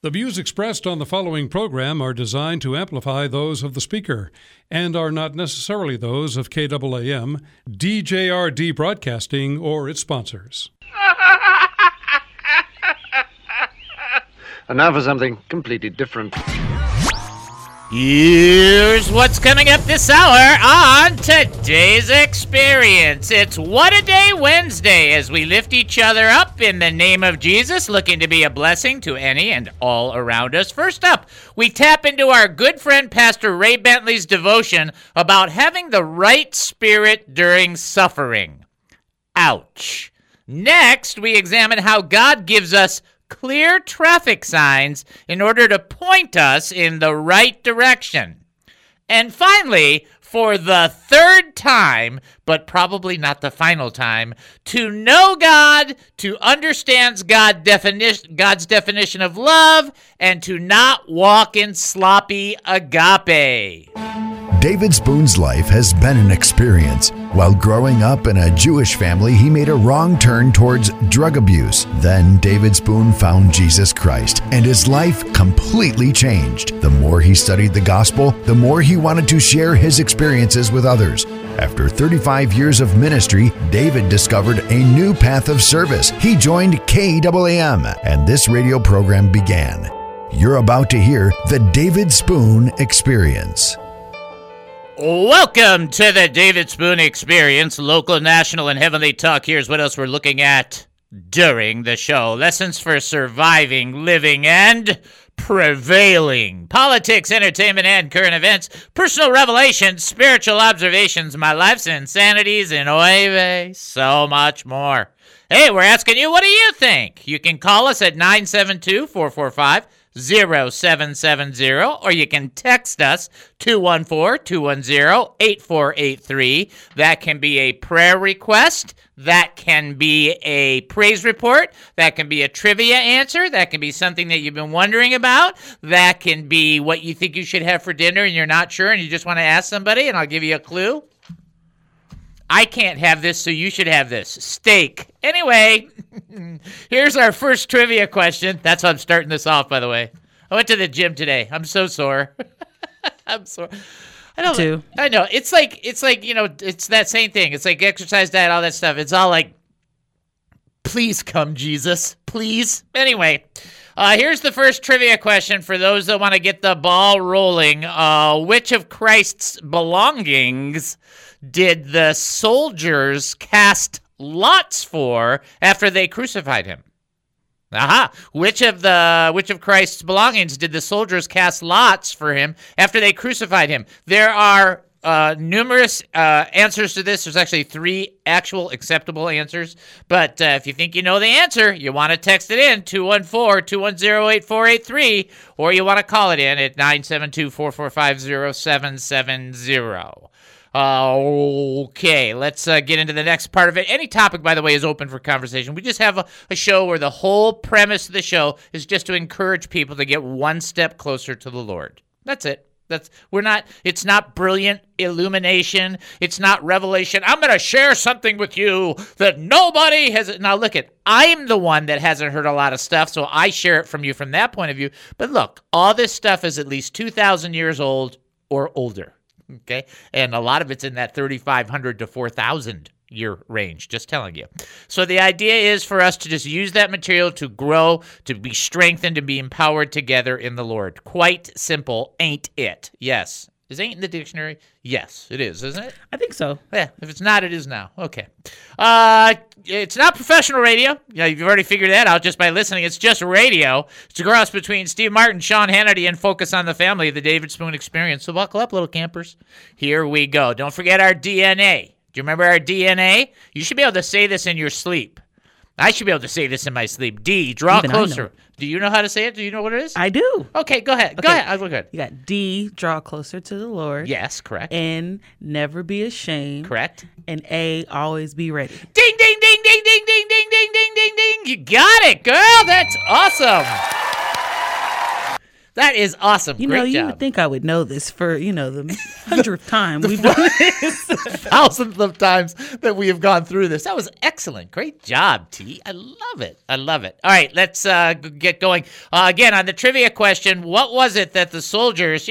The views expressed on the following program are designed to amplify those of the speaker and are not necessarily those of KAAM, DJRD Broadcasting, or its sponsors. And now for something completely different. Here's what's coming up this hour on today's experience. It's What a Day Wednesday as we lift each other up in the name of Jesus, looking to be a blessing to any and all around us. First up, we tap into our good friend Pastor Ray Bentley's devotion about having the right spirit during suffering. Ouch. Next, we examine how God gives us clear traffic signs in order to point us in the right direction. And finally, for the third time, but probably not the final time, to know God, to understand God's definition of love, and to not walk in sloppy agape. David Spoon's life has been an experience. While growing up in a Jewish family, he made a wrong turn towards drug abuse. Then David Spoon found Jesus Christ, and his life completely changed. The more he studied the gospel, the more he wanted to share his experiences with others. After 35 years of ministry, David discovered a new path of service. He joined KAAM, and this radio program began. You're about to hear the David Spoon Experience. Welcome to the David Spoon Experience, local, national, and heavenly talk. Here's what else we're looking at during the show. Lessons for surviving, living, and prevailing. Politics, entertainment, and current events. Personal revelations, spiritual observations, my life's insanities, and so much more. Hey, we're asking you, what do you think? You can call us at 972-445-0770, or you can text us 214-210-8483. That can be a prayer request. That can be a praise report. That can be a trivia answer. That can be something that you've been wondering about. That can be what you think you should have for dinner and you're not sure and you just want to ask somebody, and I'll give you a clue. I can't have this, so you should have this. Steak. Anyway, here's our first trivia question. That's how I'm starting this off, by the way. I went to the gym today. I'm so sore. I'm sore. I know. It's like, it's that same thing. It's like exercise, diet, all that stuff. It's all like, please come, Jesus. Please. Anyway, here's the first trivia question for those that want to get the ball rolling. Which of Christ's belongings did the soldiers cast lots for after they crucified him? Aha! Which of Christ's belongings did the soldiers cast lots for him after they crucified him? There are numerous answers to this. There's actually 3 actual acceptable answers. But if you think you know the answer, you want to text it in, 214-210-8483, or you want to call it in at 972-445-0770. Okay, let's get into the next part of it. Any topic, by the way, is open for conversation. We just have a show where the whole premise of the show is just to encourage people to get one step closer to the Lord. That's it. It's not brilliant illumination. It's not revelation. I'm going to share something with you that nobody has. Now, look I'm the one that hasn't heard a lot of stuff, so I share it from you from that point of view. But look, all this stuff is at least 2,000 years old or older. Okay, and a lot of it's in that 3,500 to 4,000 year range, just telling you. So the idea is for us to just use that material to grow, to be strengthened, to be empowered together in the Lord. Quite simple, ain't it? Yes. Is ain't in the dictionary? Yes, it is, isn't it? I think so. Yeah, if it's not, it is now. Okay. It's not professional radio. You've already figured that out just by listening. It's just radio. It's a cross between Steve Martin, Sean Hannity, and Focus on the Family, the David Spoon Experience. So buckle up, little campers. Here we go. Don't forget our DNA. Do you remember our DNA? You should be able to say this in your sleep. I should be able to say this in my sleep. D, draw Even closer. Do you know how to say it? Do you know what it is? I do. Okay, go ahead. Go ahead. Go ahead. You got D, draw closer to the Lord. Yes, correct. N, never be ashamed. Correct. And A, always be ready. Ding, ding, ding, ding, ding, ding, ding, ding, ding, ding, ding. You got it, girl. That's awesome. That is awesome. You Great know, you job. would think I would know this for, the 100th time we've done this. Thousands of times that we have gone through this. That was excellent. Great job, T. I love it. I love it. All right, let's get going. Again, on the trivia question, what was it that the soldiers,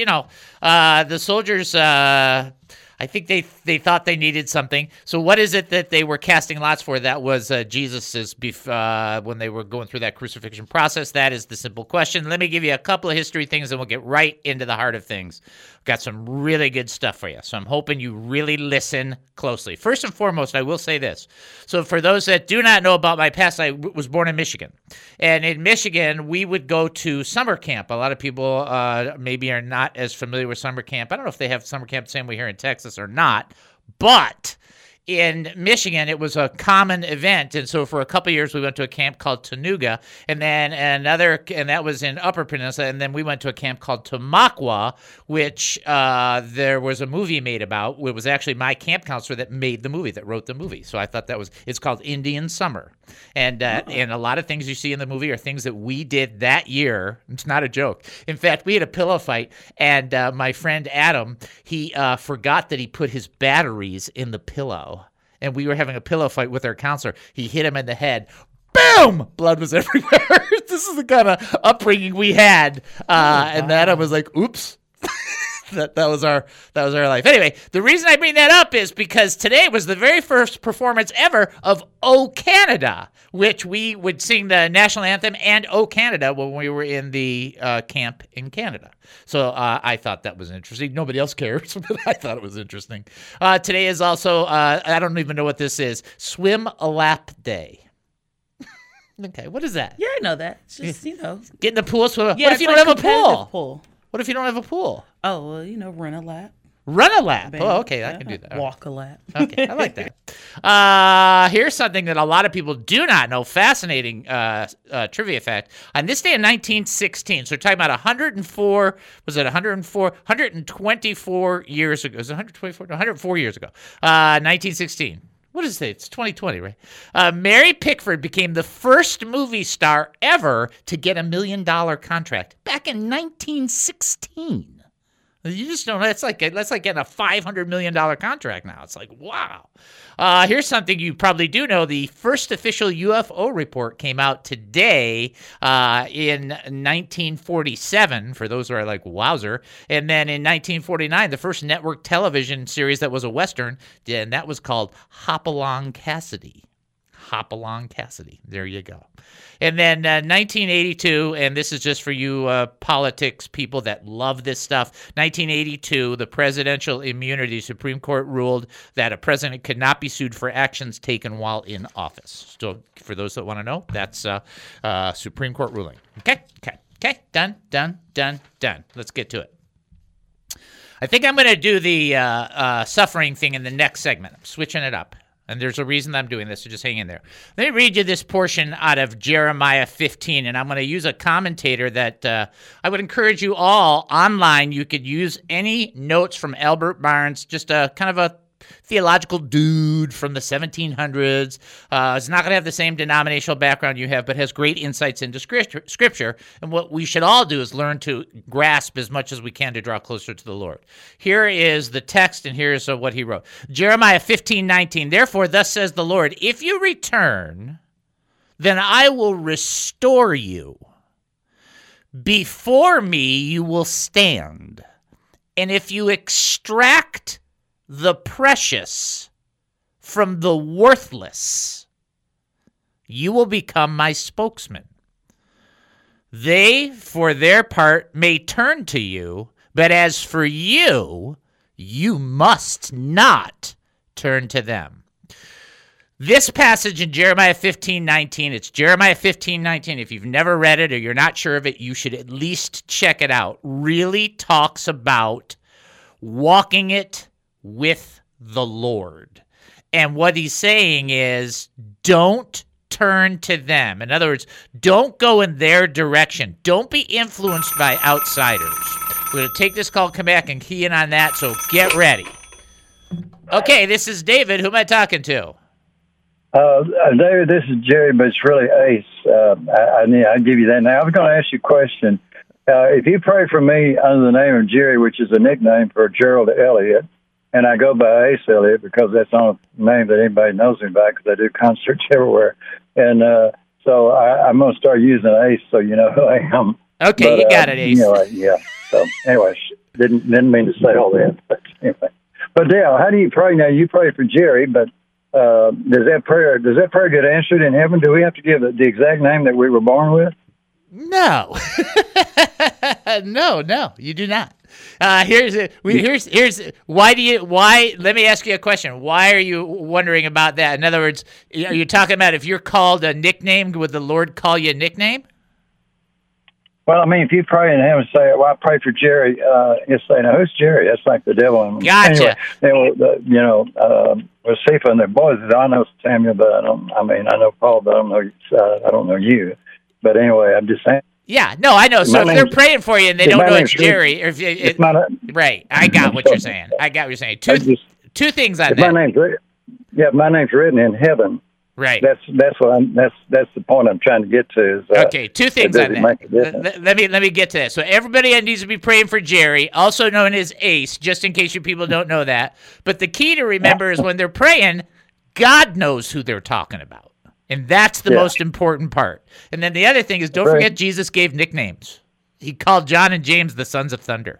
I think they thought they needed something. So what is it that they were casting lots for? That was Jesus's when they were going through that crucifixion process. That is the simple question. Let me give you a couple of history things, and we'll get right into the heart of things. Got some really good stuff for you, so I'm hoping you really listen closely. First and foremost, I will say this. So for those that do not know about my past, I was born in Michigan. And in Michigan, we would go to summer camp. A lot of people maybe are not as familiar with summer camp. I don't know if they have summer camp the same way here in Texas or not, but in Michigan, it was a common event. And so for a couple of years, we went to a camp called Tanuga, and then and that was in Upper Peninsula. And then we went to a camp called Tamaqua, which there was a movie made about. It was actually my camp counselor that made the movie, that wrote the movie. So I thought it's called Indian Summer. And a lot of things you see in the movie are things that we did that year. It's not a joke. In fact, we had a pillow fight, and my friend Adam, he forgot that he put his batteries in the pillow. And we were having a pillow fight with our counselor. He hit him in the head. Boom! Blood was everywhere. This is the kind of upbringing we had. And Adam was like, oops. That was our life. Anyway, the reason I bring that up is because today was the very first performance ever of O Canada, which we would sing the national anthem and O Canada when we were in the camp in Canada. So I thought that was interesting. Nobody else cares, but I thought it was interesting. Today is also, I don't even know what this is, Swim a Lap Day. Okay, what is that? Yeah, I know that. It's just, Get in the pool, swim. Yeah, what if you don't have a pool? pool? What if you don't have a pool? Oh, well, run a lap. Run a lap. Oh, okay, I can do that. Walk a lap. Okay, I like that. Here's something that a lot of people do not know. Fascinating trivia fact. On this day in 1916, so we're talking about 124 years ago. Was it 124? 104 years ago. 1916. What does it say? It's 2020, right? Mary Pickford became the first movie star ever to get $1 million contract back in 1916. You just don't know. That's like getting a $500 million contract now. It's like, wow. Here's something you probably do know. The first official UFO report came out today in 1947, for those who are like, wowzer. And then in 1949, the first network television series that was a Western, and that was called Hopalong Cassidy. Hopalong Cassidy. There you go. And then 1982, and this is just for you politics people that love this stuff. 1982, the Presidential Immunity Supreme Court ruled that a president could not be sued for actions taken while in office. So for those that want to know, that's Supreme Court ruling. Okay. Done. Let's get to it. I think I'm going to do the suffering thing in the next segment. I'm switching it up. And there's a reason I'm doing this, so just hang in there. Let me read you this portion out of Jeremiah 15, and I'm going to use a commentator that I would encourage you all online. You could use any notes from Albert Barnes, just a kind of a theological dude from the 1700s. It's not going to have the same denominational background you have, but has great insights into Scripture. And what we should all do is learn to grasp as much as we can to draw closer to the Lord. Here is the text, and here's what he wrote. Jeremiah 15:19. Therefore, thus says the Lord, if you return, then I will restore you. Before me you will stand. And if you extract the precious from the worthless, you will become my spokesman. They, for their part, may turn to you, but as for you, you must not turn to them. This passage in Jeremiah 15:19, it's Jeremiah 15:19. If you've never read it or you're not sure of it, you should at least check it out. Really talks about walking it with the Lord. And what he's saying is, don't turn to them. In other words, don't go in their direction. Don't be influenced by outsiders. We're going to take this call, come back, and key in on that, so get ready. Okay, this is David. Who am I talking to? David, this is Jerry, but it's really Ace. I'll give you that now. I was going to ask you a question. if you pray for me under the name of Jerry, which is a nickname for Gerald Elliott, and I go by Ace Elliott because that's the only name that anybody knows me by because I do concerts everywhere. And so I'm going to start using Ace so you know who I am. Okay, but, you got it, Ace. Yeah. So anyway, didn't mean to say all that. But anyway. But Dale, how do you pray now? You pray for Jerry, but does that prayer get answered in heaven? Do we have to give the exact name that we were born with? No. No, you do not. Here's why let me ask you a question. Why are you wondering about that? In other words, are you talking about if you're called a nickname, would the Lord call you a nickname? Well, I mean, if you pray in heaven, say, "Well, I pray for Jerry," you say, "Now, who's Jerry?" That's like the devil. Gotcha. Anyway, with Cephas and their boys, I know Samuel, but I know Paul, but I don't know you. But anyway, I'm just saying. Yeah, no, I know. So if they're praying for you and they don't know it's Jerry, or right? I got what you're saying. Two things on that. My name's written in heaven. Right. That's the point I'm trying to get to. Is, okay, two things on that. Let me get to that. So everybody needs to be praying for Jerry, also known as Ace, just in case you people don't know that. But the key to remember is when they're praying, God knows who they're talking about. And that's the most important part. And then the other thing is, don't forget Jesus gave nicknames. He called John and James the sons of thunder.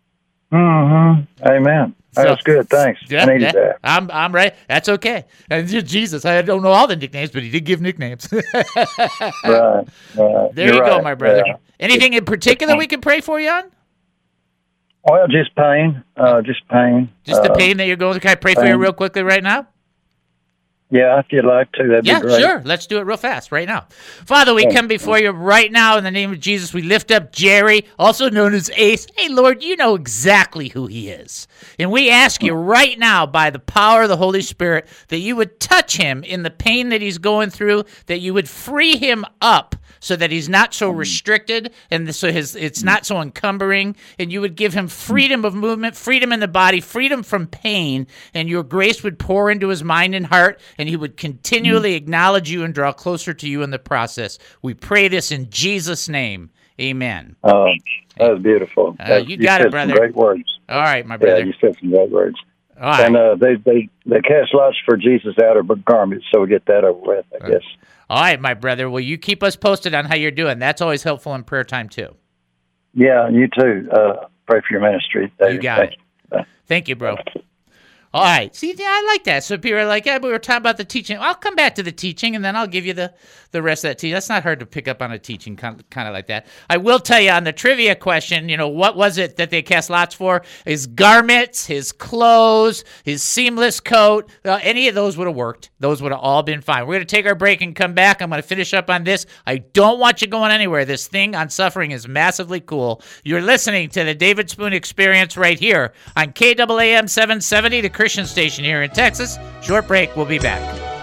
Mm-hmm. Amen. That's good. Thanks. I needed that. I'm right. That's okay. And Jesus, I don't know all the nicknames, but he did give nicknames. Right. There you go, my brother. Yeah. Anything in particular we can pray for you on? Well, just pain. Just pain. Just the pain that you're going through. Can I pray for you real quickly right now? Yeah, if you'd like to, that'd be great. Yeah, sure. Let's do it real fast right now. Father, we come before you right now in the name of Jesus. We lift up Jerry, also known as Ace. Hey, Lord, you know exactly who he is. And we ask you right now by the power of the Holy Spirit that you would touch him in the pain that he's going through, that you would free him up so that he's not so restricted and so it's not so encumbering, and you would give him freedom of movement, freedom in the body, freedom from pain, and your grace would pour into his mind and heart, and he would continually acknowledge you and draw closer to you in the process. We pray this in Jesus' name. Amen. Oh, that was beautiful. You got it, brother. Some great words. All right, my brother. Yeah, you said some great words. All right. And they cast lots for Jesus' outer garments, so we get that over with, I guess. All right, my brother. Well, you keep us posted on how you're doing. That's always helpful in prayer time, too. Yeah, you too. Pray for your ministry. You got it. Thank you, bro. All right. See, I like that. So people are like, yeah, but we were talking about the teaching. I'll come back to the teaching, and then I'll give you the rest of that teaching. That's not hard to pick up on a teaching kind of like that. I will tell you on the trivia question, what was it that they cast lots for? His garments, his clothes, his seamless coat. Any of those would have worked. Those would have all been fine. We're going to take our break and come back. I'm going to finish up on this. I don't want you going anywhere. This thing on suffering is massively cool. You're listening to the David Spoon Experience right here on KAAM 770, the Christian station here in Texas. Short break. We'll be back.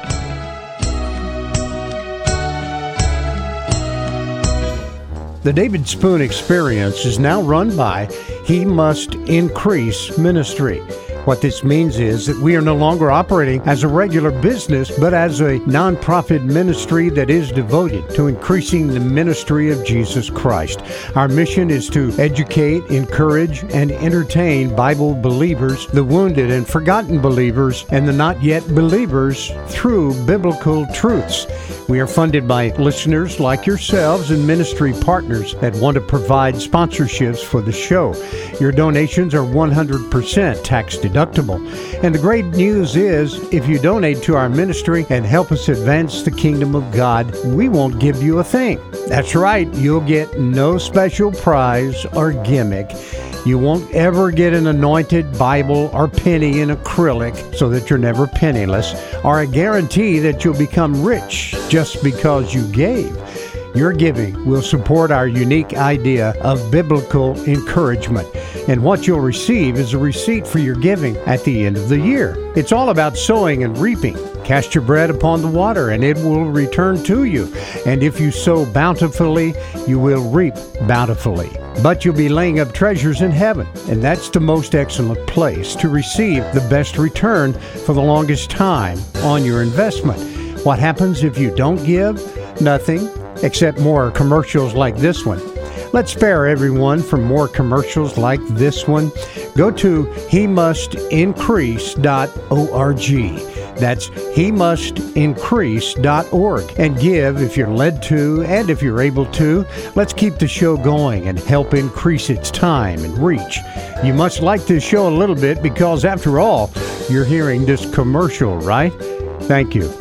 The David Spoon Experience is now run by He Must Increase Ministry. What this means is that we are no longer operating as a regular business, but as a nonprofit ministry that is devoted to increasing the ministry of Jesus Christ. Our mission is to educate, encourage, and entertain Bible believers, the wounded and forgotten believers, and the not yet believers through biblical truths. We are funded by listeners like yourselves and ministry partners that want to provide sponsorships for the show. Your donations are 100% tax deductible. And the great news is, if you donate to our ministry and help us advance the kingdom of God, we won't give you a thing. That's right, you'll get no special prize or gimmick. You won't ever get an anointed Bible or penny in acrylic so that you're never penniless, or a guarantee that you'll become rich just because you gave. Your giving will support our unique idea of biblical encouragement. And what you'll receive is a receipt for your giving at the end of the year. It's all about sowing and reaping. Cast your bread upon the water, and it will return to you. And if you sow bountifully, you will reap bountifully. But you'll be laying up treasures in heaven, and that's the most excellent place to receive the best return for the longest time on your investment. What happens if you don't give? Nothing, except more commercials like this one. Let's spare everyone from more commercials like this one. Go to hemustincrease.org. That's hemustincrease.org, and give if you're led to and if you're able to. Let's keep the show going and help increase its time and reach. You must like this show a little bit because, after all, you're hearing this commercial, right? Thank you.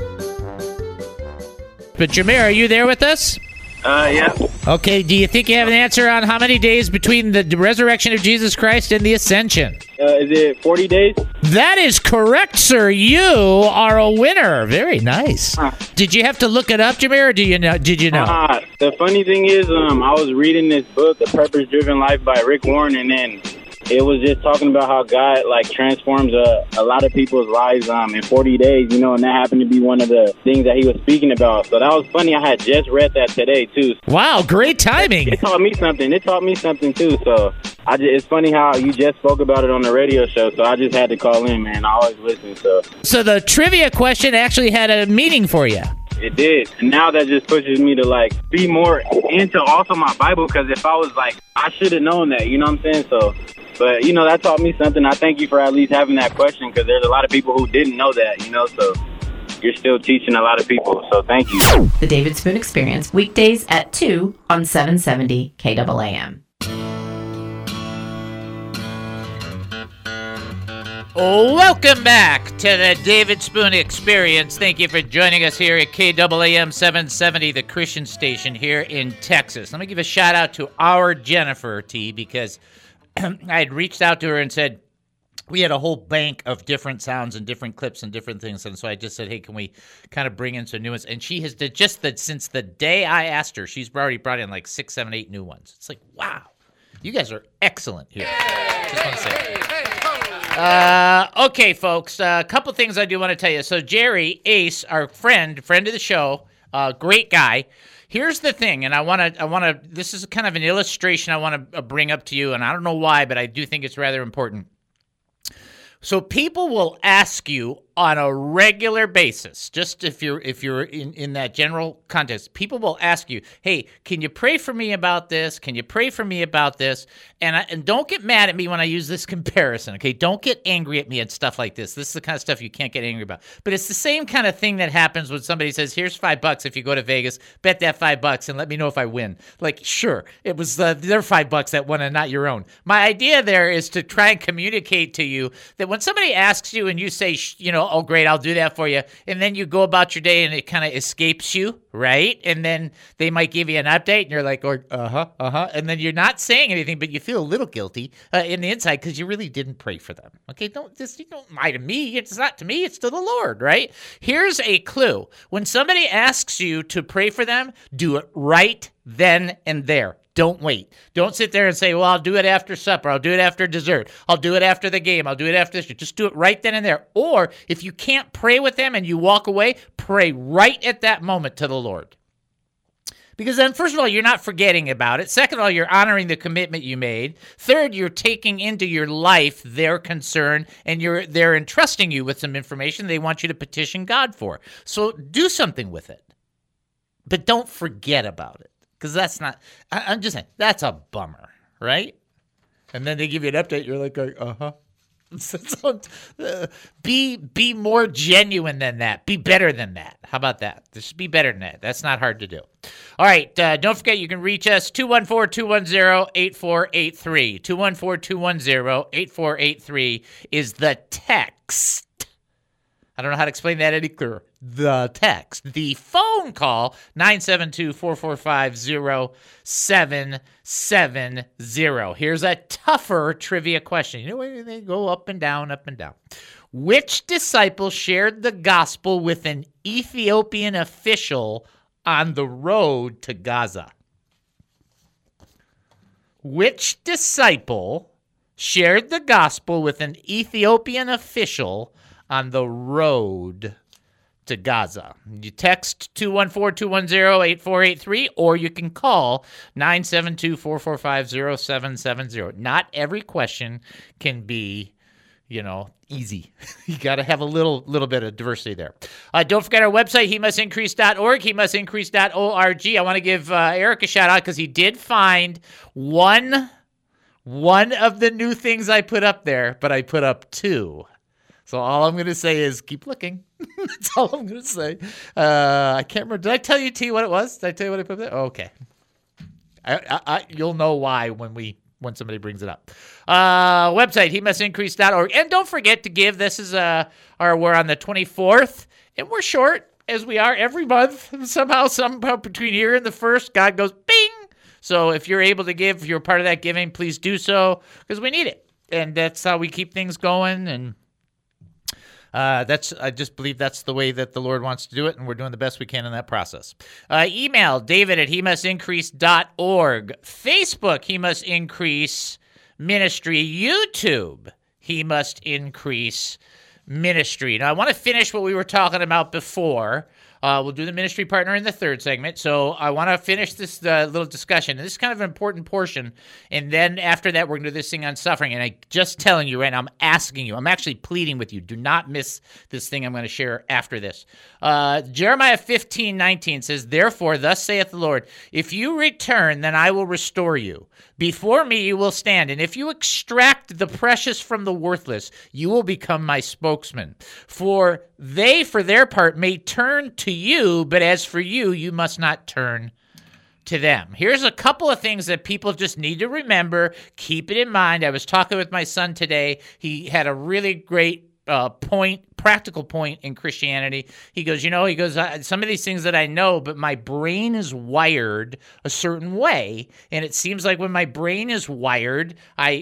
But Jameer, are you there with us? Yeah. Okay, do you think you have an answer on how many days between the resurrection of Jesus Christ and the ascension? Is it 40 days? That is correct, sir. You are a winner. Very nice. Did you have to look it up, Jameer, or did you know? The funny thing is, I was reading this book, The Purpose-Driven Life by Rick Warren, and then it was just talking about how God transforms a lot of people's lives in 40 days, and that happened to be one of the things that he was speaking about. So that was funny. I had just read that today too. Wow, great timing. It taught me something. Too. So it's funny how you just spoke about it on the radio show. So I just had to call in, man. I always listen. So the trivia question actually had a meaning for you. It did. And now that just pushes me to be more into also my Bible, because if I was I should have known that, you know what I'm saying? So, but that taught me something. I thank you for at least having that question, because there's a lot of people who didn't know that, so you're still teaching a lot of people. So thank you. The David Spoon Experience, weekdays at 2 on 770 KAAM. Welcome back to the David Spoon Experience. Thank you for joining us here at KAAM 770, the Christian station here in Texas. Let me give a shout out to our Jennifer T, because I had reached out to her and said we had a whole bank of different sounds and different clips and different things, and so I just said, hey, can we kind of bring in some new ones? And she has since the day I asked her, she's already brought in 6, 7, 8 new ones. It's wow, you guys are excellent here. Just want to say. Okay, folks, a couple things I do want to tell you. So Jerry Ace, our friend of the show, great guy. Here's the thing, and I want to. This is kind of an illustration I want to bring up to you, and I don't know why, but I do think it's rather important. So people will ask you on a regular basis, just if you're in that general context, people will ask you, hey, can you pray for me about this? Can you pray for me about this? And don't get mad at me when I use this comparison, okay? Don't get angry at me and stuff like this. This is the kind of stuff you can't get angry about. But it's the same kind of thing that happens when somebody says, here's $5 if you go to Vegas, bet that $5 and let me know if I win. Sure, it was their $5 that won and not your own. My idea there is to try and communicate to you that when somebody asks you and you say, oh, great, I'll do that for you, and then you go about your day and it kind of escapes you, right? And then they might give you an update and you're like, and then you're not saying anything, but you feel a little guilty in the inside because you really didn't pray for them. Okay, you don't lie to me. It's not to me, it's to the Lord, right? Here's a clue. When somebody asks you to pray for them, do it right then and there. Don't wait. Don't sit there and say, well, I'll do it after supper. I'll do it after dessert. I'll do it after the game. I'll do it after this. Just do it right then and there. Or if you can't pray with them and you walk away, pray right at that moment to the Lord. Because then, first of all, you're not forgetting about it. Second of all, you're honoring the commitment you made. Third, you're taking into your life their concern, and they're entrusting you with some information they want you to petition God for. So do something with it. But don't forget about it. Because that's not, I'm just saying, that's a bummer, right? And then they give you an update, you're like, So, be more genuine than that. Be better than that. How about that? Just be better than that. That's not hard to do. All right, don't forget you can reach us, 214-210-8483. 214-210-8483 is the text. I don't know how to explain that any clearer. The text. The phone call, 972-445-0770. Here's a tougher trivia question. You know, they go up and down, up and down. Which disciple shared the gospel with an Ethiopian official on the road to Gaza? Which disciple shared the gospel with an Ethiopian official on the road to Gaza? You text 214-210-8483, or you can call 972-445-0770. Not every question can be, easy. You got to have a little bit of diversity there. Don't forget our website, hemustincrease.org, hemustincrease.org. I want to give Eric a shout out because he did find one of the new things I put up there, but I put up 2. So all I'm going to say is keep looking. That's all I'm going to say. I can't remember. Did I tell you, T, what it was? Did I tell you what I put there? Oh, okay. You'll know why when somebody brings it up. Website, hemustincrease.org. And don't forget to give. This is we're on the 24th, and we're short, as we are every month. Somehow between here and the 1st, God goes, bing! So if you're able to give, if you're part of that giving, please do so, because we need it. And that's how we keep things going, and I just believe that's the way that the Lord wants to do it, and we're doing the best we can in that process. Email David at hemustincrease.org. Facebook, He Must Increase Ministry. YouTube, He Must Increase Ministry. Now, I want to finish what we were talking about before. We'll do the ministry partner in the 3rd segment. So I want to finish this little discussion. And this is kind of an important portion. And then after that, we're going to do this thing on suffering. And I'm just telling you right now, I'm asking you, I'm actually pleading with you, do not miss this thing I'm going to share after this. Jeremiah 15:19 says, therefore, thus saith the Lord, if you return, then I will restore you. Before me you will stand, and if you extract the precious from the worthless, you will become my spokesman. For they, for their part, may turn to you, but as for you, you must not turn to them. Here's a couple of things that people just need to remember. Keep it in mind. I was talking with my son today. He had a really great practical point in Christianity. He goes, some of these things that I know, but my brain is wired a certain way. And it seems like when my brain is wired,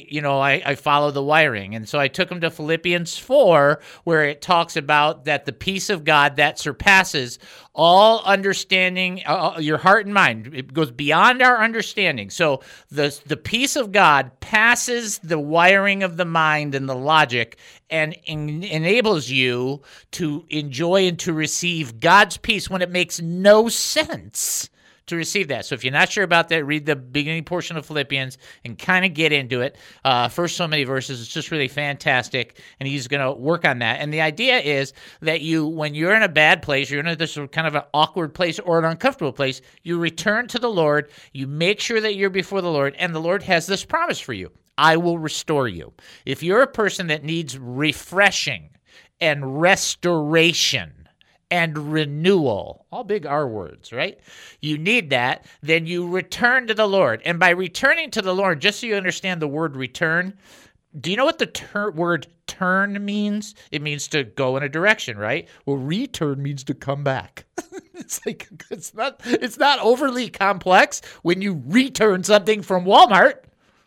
I follow the wiring. And so I took him to Philippians 4, where it talks about that the peace of God that surpasses all understanding, your heart and mind. It goes beyond our understanding. So the peace of God passes the wiring of the mind and the logic and enables you to enjoy and to receive God's peace when it makes no sense to receive that. So if you're not sure about that, read the beginning portion of Philippians and kind of get into it. First so many verses, it's just really fantastic, and he's going to work on that. And the idea is that when you're in a bad place, you're in this kind of an awkward place or an uncomfortable place, you return to the Lord, you make sure that you're before the Lord, and the Lord has this promise for you. I will restore you. If you're a person that needs refreshing and restoration and renewal, all big R words, right? You need that, then you return to the Lord. And by returning to the Lord, just so you understand the word return, do you know what the word turn means? It means to go in a direction, right? Well, return means to come back. It's not overly complex when you return something from Walmart.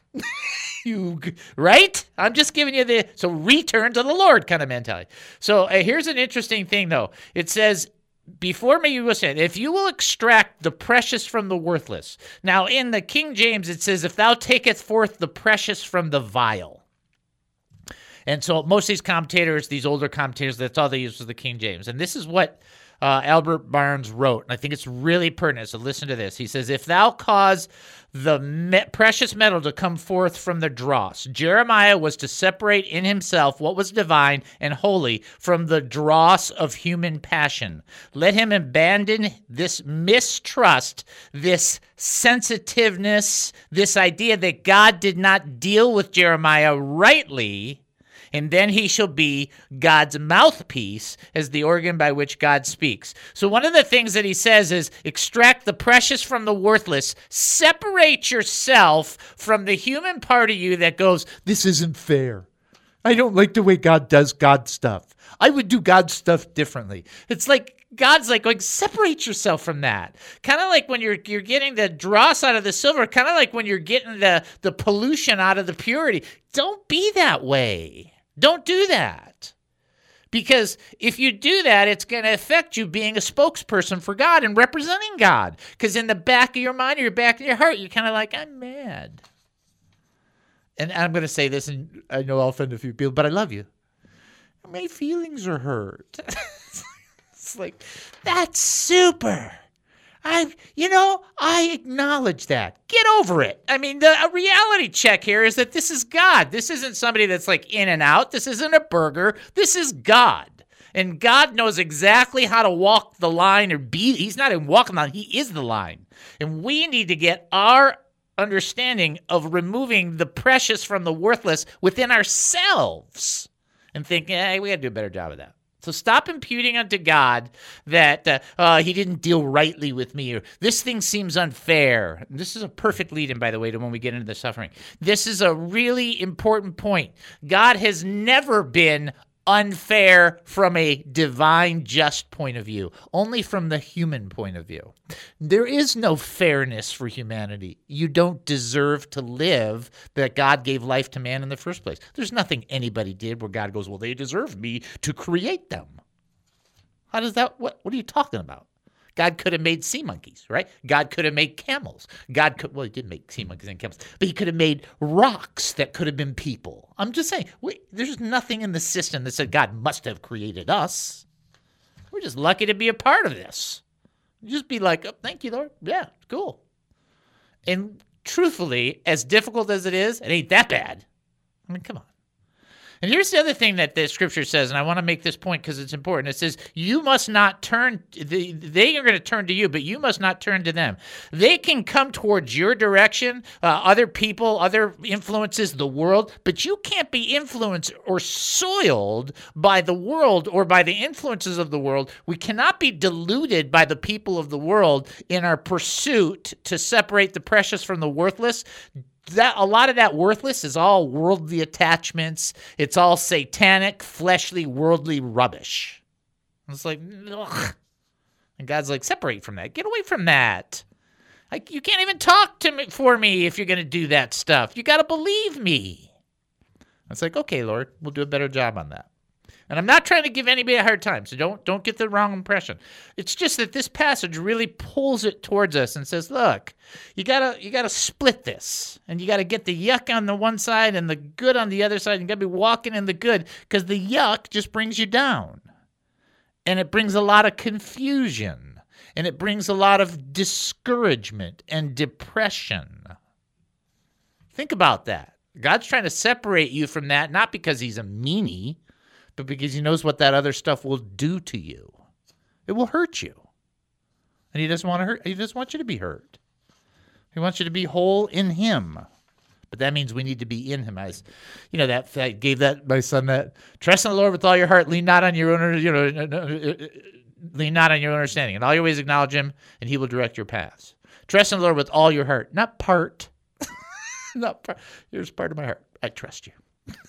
Right? I'm just giving you so return to the Lord kind of mentality. So here's an interesting thing, though. It says, before me you will stand, if you will extract the precious from the worthless. Now, in the King James, it says, if thou takest forth the precious from the vile. And so most of these commentators, these older commentators, that's all they use for the King James. And this is what Albert Barnes wrote, and I think it's really pertinent, so listen to this. He says, if thou cause the precious metal to come forth from the dross, Jeremiah was to separate in himself what was divine and holy from the dross of human passion. Let him abandon this mistrust, this sensitiveness, this idea that God did not deal with Jeremiah rightly, and then he shall be God's mouthpiece as the organ by which God speaks. So one of the things that he says is extract the precious from the worthless. Separate yourself from the human part of you that goes, this isn't fair. I don't like the way God does God stuff. I would do God's stuff differently. It's like God's like going, separate yourself from that. Kind of like when you're getting the dross out of the silver, kind of like when you're getting the pollution out of the purity. Don't be that way. Don't do that. Because if you do that, it's going to affect you being a spokesperson for God and representing God. Because in the back of your mind or your back of your heart, you're kind of like, I'm mad. And I'm going to say this, and I know I'll offend a few people, but I love you. My feelings are hurt. It's like, that's super. I acknowledge that. Get over it. I mean, a reality check here is that this is God. This isn't somebody that's like in and out. This isn't a burger. This is God. And God knows exactly how to walk the line or be. He's not even walking the line. He is the line. And we need to get our understanding of removing the precious from the worthless within ourselves and think, hey, we got to do a better job of that. So stop imputing unto God that he didn't deal rightly with me, or this thing seems unfair. This is a perfect lead-in, by the way, to when we get into the suffering. This is a really important point. God has never been unfair from a divine, just point of view, only from the human point of view. There is no fairness for humanity. You don't deserve to live that God gave life to man in the first place. There's nothing anybody did where God goes, well, they deserve me to create them. How does that, what are you talking about? God could have made sea monkeys, right? God could have made camels. He did make sea monkeys and camels, but he could have made rocks that could have been people. I'm just saying, there's nothing in the system that said God must have created us. We're just lucky to be a part of this. Just be like, oh, thank you, Lord. Yeah, cool. And truthfully, as difficult as it is, it ain't that bad. I mean, come on. And here's the other thing that the scripture says, and I want to make this point because it's important. It says, you must not turn, they are going to turn to you, but you must not turn to them. They can come towards your direction, other people, other influences, the world, but you can't be influenced or soiled by the world or by the influences of the world. We cannot be deluded by the people of the world in our pursuit to separate the precious from the worthless. That a lot of that worthless is all worldly attachments. It's all satanic, fleshly, worldly rubbish. It's like, ugh. And God's like, separate from that. Get away from that. Like, you can't even talk to me for me if you're going to do that stuff. You got to believe me. It's like, okay, Lord, we'll do a better job on that. And I'm not trying to give anybody a hard time, so don't get the wrong impression. It's just that this passage really pulls it towards us and says, look, you gotta split this, and you gotta get the yuck on the one side and the good on the other side. You gotta be walking in the good, because the yuck just brings you down, and it brings a lot of confusion, and it brings a lot of discouragement and depression. Think about that. God's trying to separate you from that, not because he's a meanie, but because he knows what that other stuff will do to you. It will hurt you. And he doesn't want to hurt. He doesn't want you to be hurt. He wants you to be whole in him. But that means we need to be in him. As you know, that I gave that my son that trust in the Lord with all your heart, lean not on your own, lean not on your own understanding. In all your ways acknowledge him, and he will direct your paths. Trust in the Lord with all your heart, not part. Not part. Here's part of my heart. I trust you.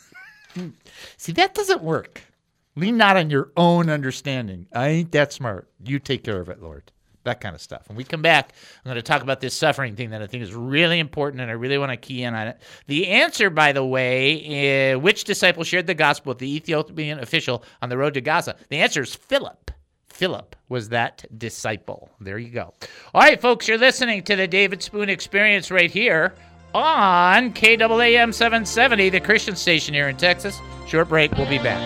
See, that doesn't work. Lean not on your own understanding. I ain't that smart. You take care of it, Lord. That kind of stuff. When we come back, I'm going to talk about this suffering thing that I think is really important, and I really want to key in on it. The answer, by the way, which disciple shared the gospel with the Ethiopian official on the road to Gaza? The answer is Philip. Philip was that disciple. There you go. All right, folks, you're listening to the David Spoon Experience right here on KAAM 770, the Christian station here in Texas. Short break. We'll be back.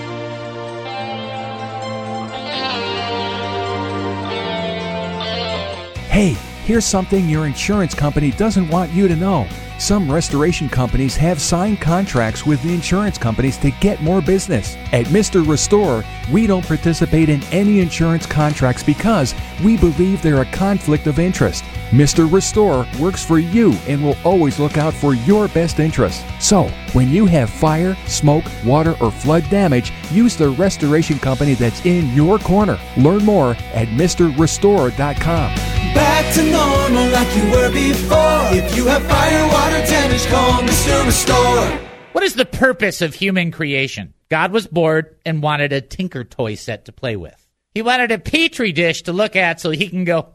Hey, here's something your insurance company doesn't want you to know. Some restoration companies have signed contracts with the insurance companies to get more business. At Mr. Restore, we don't participate in any insurance contracts because we believe they're a conflict of interest. Mr. Restore works for you and will always look out for your best interests. So, when you have fire, smoke, water, or flood damage, use the restoration company that's in your corner. Learn more at MrRestore.com. Back to normal like you were before. If you have fire, water damage, call Mr. Restore. What is the purpose of human creation? God was bored and wanted a Tinker Toy set to play with. He wanted a Petri dish to look at so he can go,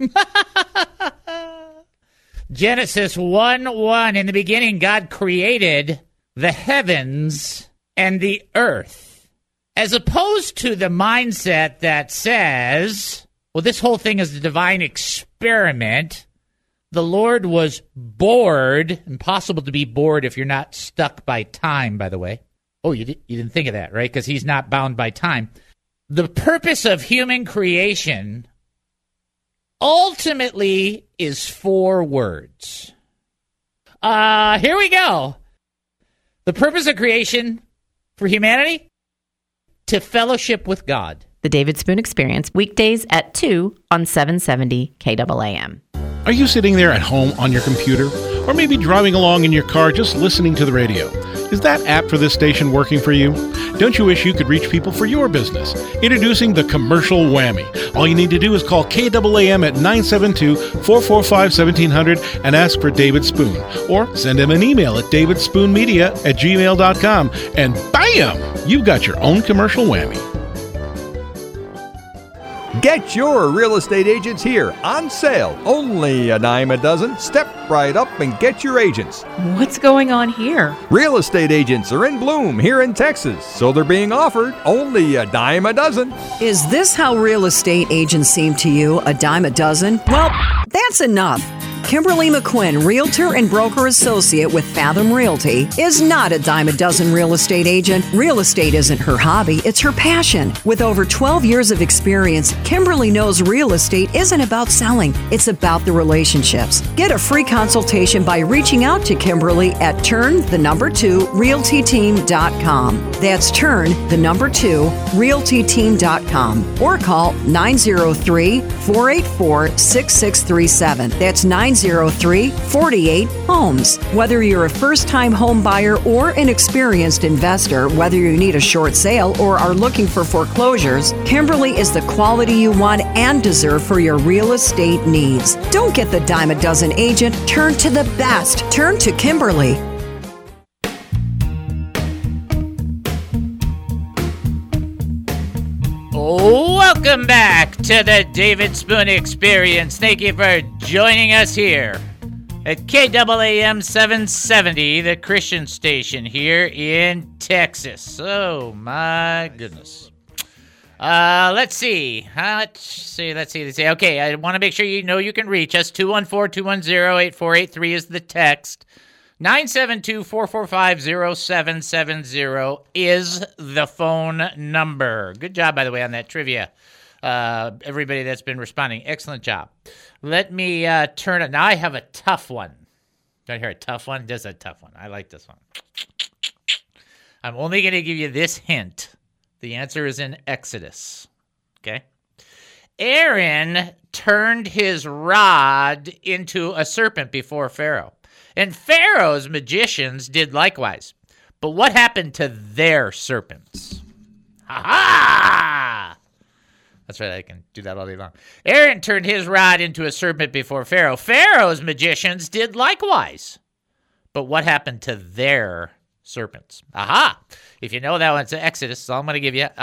Genesis 1:1, in the beginning God created the heavens and the earth. As opposed to the mindset that says, well, this whole thing is a divine experiment. The Lord was bored. Impossible to be bored if you're not stuck by time, by the way. Oh, you didn't think of that, right? Because he's not bound by time. The purpose of human creation ultimately is 4 words. Here we go. The purpose of creation for humanity? To fellowship with God. The David Spoon Experience, weekdays at 2 on 770 KAAM. Are you sitting there at home on your computer? Or maybe driving along in your car just listening to the radio? Is that app for this station working for you? Don't you wish you could reach people for your business? Introducing the Commercial Whammy. All you need to do is call KAAM at 972-445-1700 and ask for David Spoon. Or send him an email at davidspoonmedia@gmail.com and bam! You've got your own Commercial Whammy. Get your real estate agents here on sale. Only a dime a dozen. Step right up and get your agents. What's going on here? Real estate agents are in bloom here in Texas, so they're being offered only a dime a dozen. Is this how real estate agents seem to you, a dime a dozen? Well, that's enough. Kimberly McQuinn, Realtor and Broker Associate with Fathom Realty, is not a dime a dozen real estate agent. Real estate isn't her hobby, it's her passion. With over 12 years of experience, Kimberly knows real estate isn't about selling, it's about the relationships. Get a free consultation by reaching out to Kimberly at turn2realtyteam.com. That's turn2realtyteam.com or call 903-484-6637. That's 903-48-HOMES. Whether you're a first-time home buyer or an experienced investor, whether you need a short sale or are looking for foreclosures, Kimberly is the quality you want and deserve for your real estate needs. Don't get the dime a dozen agent. Turn to the best. Turn to Kimberly. Welcome back to the David Spoon Experience. Thank you for joining us here at KAAM 770, the Christian station here in Texas. Oh, my goodness. Let's see. Let's see. Okay, I want to make sure you know you can reach us. 214-210-8483 is the text. 972-445-0770 is the phone number. Good job, by the way, on that trivia. Everybody that's been responding, excellent job. Let me turn it. Now I have a tough one. Did I hear a tough one? This is a tough one. I like this one. I'm only going to give you this hint. The answer is in Exodus. Okay? Aaron turned his rod into a serpent before Pharaoh. And Pharaoh's magicians did likewise. But what happened to their serpents? Ha-ha! That's right, I can do that all day long. Aaron turned his rod into a serpent before Pharaoh. Pharaoh's magicians did likewise. But what happened to their serpents? Aha! If you know that one, it's Exodus, so I'm going to give you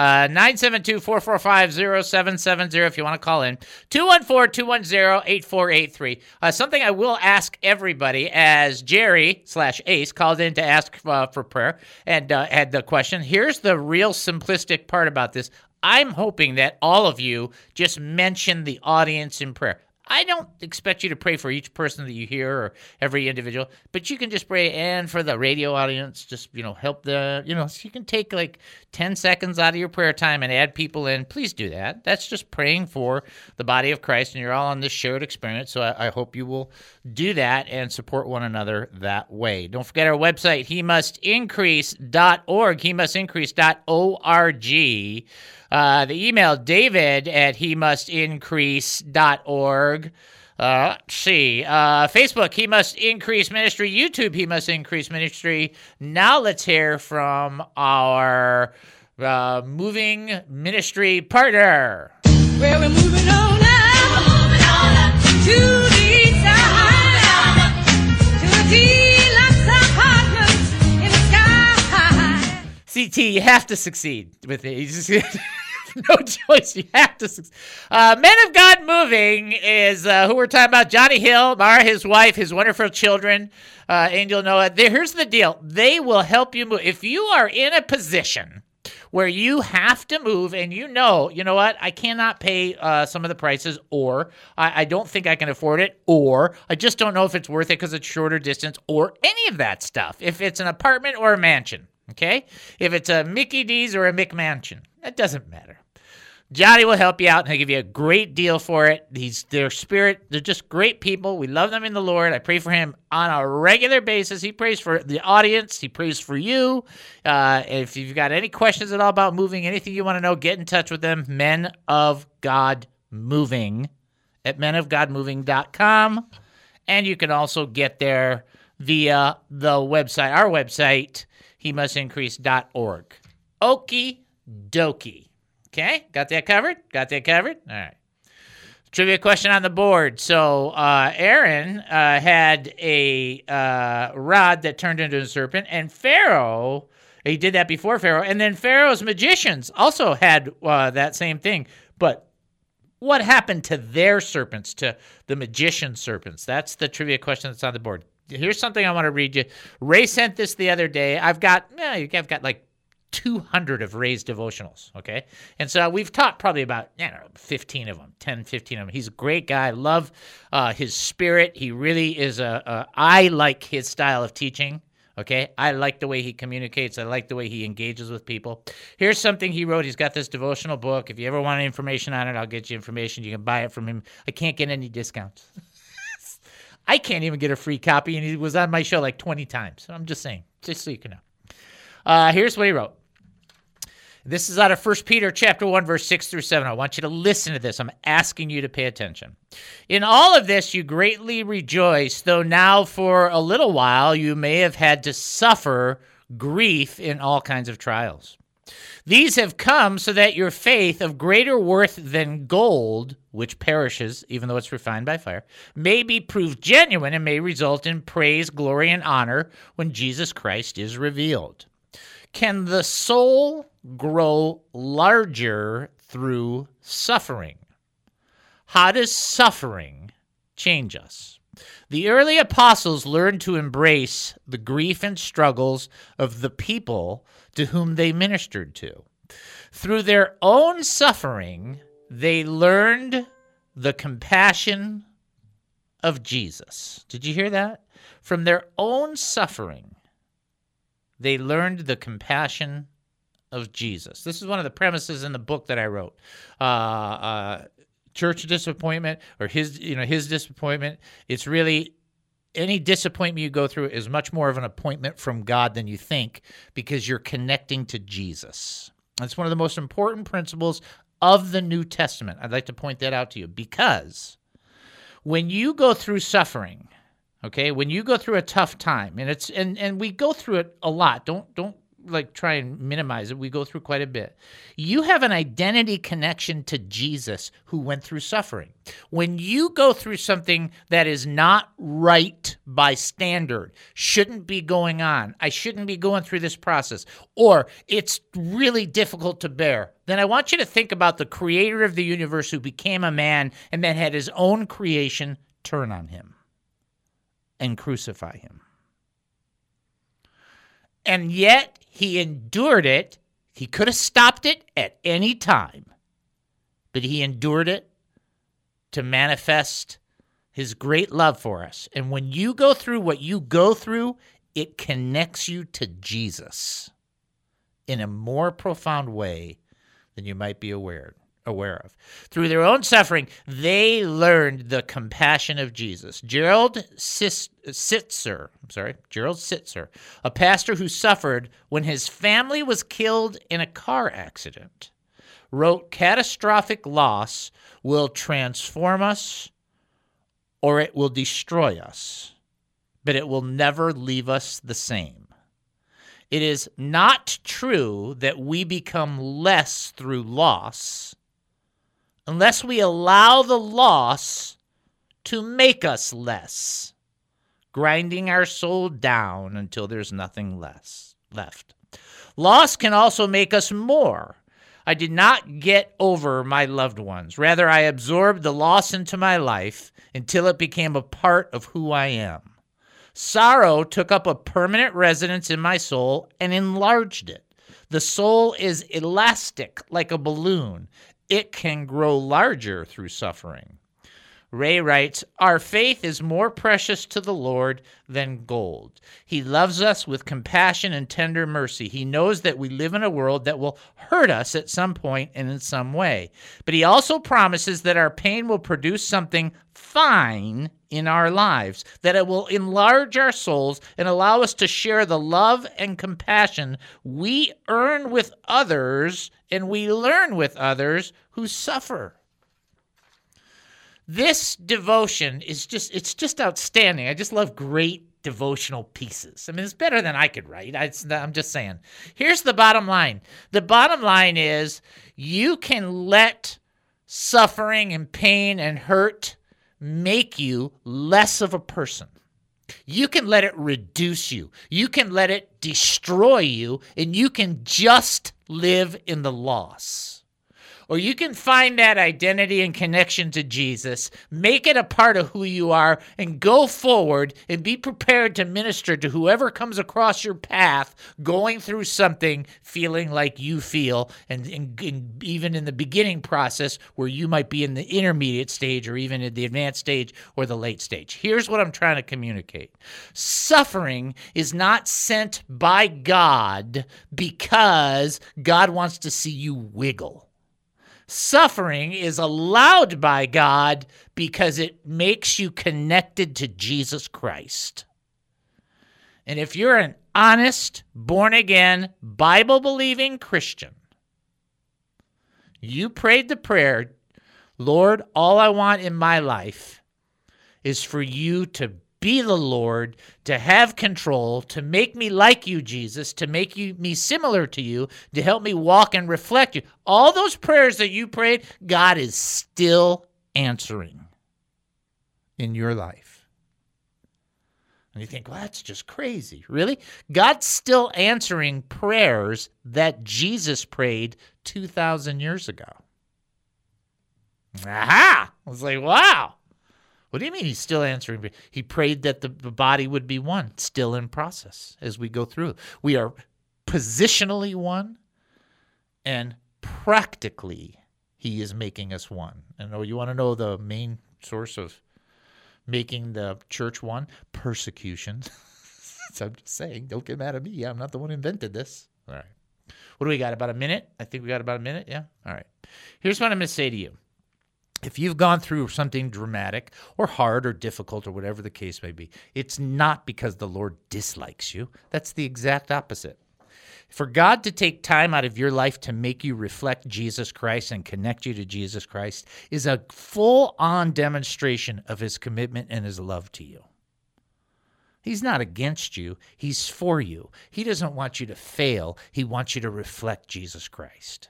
972-445-0770 if you want to call in. 214-210-8483. Something I will ask everybody as Jerry/Ace called in to ask for prayer and had the question. Here's the real simplistic part about this. I'm hoping that all of you just mention the audience in prayer. I don't expect you to pray for each person that you hear or every individual, but you can just pray, and for the radio audience, just, help so you can take like 10 seconds out of your prayer time and add people in. Please do that. That's just praying for the body of Christ, and you're all on this shared experience, so I hope you will do that and support one another that way. Don't forget our website, hemustincrease.org, hemustincrease.org. The email, david@hemustincrease.org. Let's see. Facebook, He Must Increase Ministry. YouTube, He Must Increase Ministry. Now let's hear from our moving ministry partner. Well, we're moving on up to the side, to a deluxe apartment in the sky. CT, you have to succeed with it. You just no choice. You have to succeed. Men of God Moving is who we're talking about. Johnny Hill, Mara, his wife, his wonderful children, Angel Noah. Here's the deal. They will help you move. If you are in a position where you have to move and you know what, I cannot pay some of the prices, or I don't think I can afford it, or I just don't know if it's worth it because it's shorter distance, or any of that stuff. If it's an apartment or a mansion, okay? If it's a Mickey D's or a McMansion, that doesn't matter. Johnny will help you out, and he'll give you a great deal for it. They're just great people. We love them in the Lord. I pray for him on a regular basis. He prays for the audience. He prays for you. If you've got any questions at all about moving, anything you want to know, get in touch with them. Men of God Moving at menofgodmoving.com. And you can also get there via the website, our website, hemustincrease.org. Okie dokie. Okay, got that covered? All right. Trivia question on the board. So Aaron had a rod that turned into a serpent, and Pharaoh, he did that before Pharaoh, and then Pharaoh's magicians also had that same thing. But what happened to their serpents, to the magician serpents? That's the trivia question that's on the board. Here's something I want to read you. Ray sent this the other day. I've got like 200 of Ray's devotionals, okay? And so we've talked probably about 15 of them, 10, 15 of them. He's a great guy. I love his spirit. He really is I like his style of teaching, okay? I like the way he communicates. I like the way he engages with people. Here's something he wrote. He's got this devotional book. If you ever want information on it, I'll get you information. You can buy it from him. I can't get any discounts. I can't even get a free copy, and he was on my show like 20 times. So I'm just saying, just so you can know. Here's what he wrote. This is out of 1 Peter chapter 1, verse 6 through 7. I want you to listen to this. I'm asking you to pay attention. In all of this, you greatly rejoice, though now for a little while you may have had to suffer grief in all kinds of trials. These have come so that your faith, of greater worth than gold, which perishes, even though it's refined by fire, may be proved genuine and may result in praise, glory, and honor when Jesus Christ is revealed. Can the soul grow larger through suffering? How does suffering change us? The early apostles learned to embrace the grief and struggles of the people to whom they ministered to. Through their own suffering, they learned the compassion of Jesus. Did you hear that? From their own suffering, they learned the compassion of Jesus. This is one of the premises in the book that I wrote. Church disappointment, or his disappointment. It's really any disappointment you go through is much more of an appointment from God than you think, because you're connecting to Jesus. That's one of the most important principles of the New Testament. I'd like to point that out to you, because when you go through suffering, okay, when you go through a tough time, and we go through it a lot. Don't like try and minimize it. We go through quite a bit. You have an identity connection to Jesus who went through suffering. When you go through something that is not right by standard, shouldn't be going on, I shouldn't be going through this process, or it's really difficult to bear, then I want you to think about the creator of the universe who became a man and then had his own creation turn on him and crucify him. And yet he endured it. He could have stopped it at any time, but he endured it to manifest his great love for us. And when you go through what you go through, it connects you to Jesus in a more profound way than you might be aware of. Through their own suffering, they learned the compassion of Jesus. Gerald Sitzer, a pastor who suffered when his family was killed in a car accident, wrote, "Catastrophic loss will transform us or it will destroy us, but it will never leave us the same. It is not true that we become less through loss unless we allow the loss to make us less, grinding our soul down until there's nothing left. Loss can also make us more. I did not get over my loved ones. Rather, I absorbed the loss into my life until it became a part of who I am. Sorrow took up a permanent residence in my soul and enlarged it. The soul is elastic like a balloon. It can grow larger through suffering. Ray writes, our faith is more precious to the Lord than gold. He loves us with compassion and tender mercy. He knows that we live in a world that will hurt us at some point and in some way. But he also promises that our pain will produce something fine in our lives, that it will enlarge our souls and allow us to share the love and compassion we earn with others and we learn with others who suffer. This devotion is just outstanding. I just love great devotional pieces. I mean, it's better than I could write. I'm just saying. Here's the bottom line. The bottom line is you can let suffering and pain and hurt make you less of a person. You can let it reduce you. You can let it destroy you, and you can just live in the loss. Or you can find that identity and connection to Jesus, make it a part of who you are, and go forward and be prepared to minister to whoever comes across your path going through something feeling like you feel, and even in the beginning process where you might be in the intermediate stage or even in the advanced stage or the late stage. Here's what I'm trying to communicate. Suffering is not sent by God because God wants to see you wiggle. Suffering is allowed by God because it makes you connected to Jesus Christ. And if you're an honest, born-again, Bible-believing Christian, you prayed the prayer, Lord, all I want in my life is for you to be the Lord, to have control, to make me like you, Jesus, to make me similar to you, to help me walk and reflect you. All those prayers that you prayed, God is still answering in your life. And you think, well, that's just crazy. Really? God's still answering prayers that Jesus prayed 2,000 years ago. Aha! I was like, wow. What do you mean he's still answering? He prayed that the body would be one, still in process as we go through. We are positionally one, and practically he is making us one. And you want to know the main source of making the church one? Persecution. So I'm just saying, don't get mad at me. I'm not the one who invented this. All right. What do we got, about a minute? I think we got about a minute, yeah? All right. Here's what I'm going to say to you. If you've gone through something dramatic or hard or difficult or whatever the case may be, it's not because the Lord dislikes you. That's the exact opposite. For God to take time out of your life to make you reflect Jesus Christ and connect you to Jesus Christ is a full-on demonstration of his commitment and his love to you. He's not against you. He's for you. He doesn't want you to fail. He wants you to reflect Jesus Christ.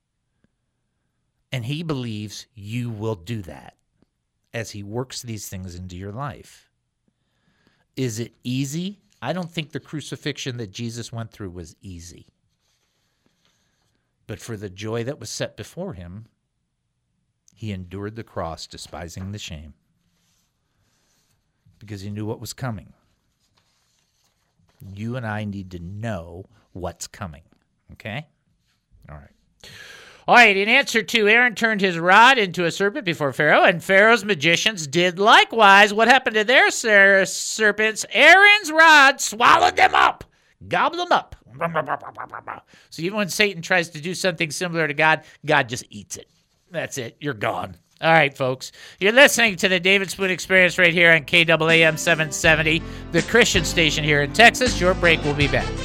And he believes you will do that as he works these things into your life. Is it easy? I don't think the crucifixion that Jesus went through was easy. But for the joy that was set before him, he endured the cross, despising the shame, because he knew what was coming. You and I need to know what's coming, okay? All right. All right, in answer to Aaron turned his rod into a serpent before Pharaoh, and Pharaoh's magicians did likewise. What happened to their serpents? Aaron's rod swallowed them up, gobbled them up. So even when Satan tries to do something similar to God, God just eats it. That's it. You're gone. All right, folks. You're listening to the David Spoon Experience right here on KAAM 770, the Christian station here in Texas. Short break. We'll be back.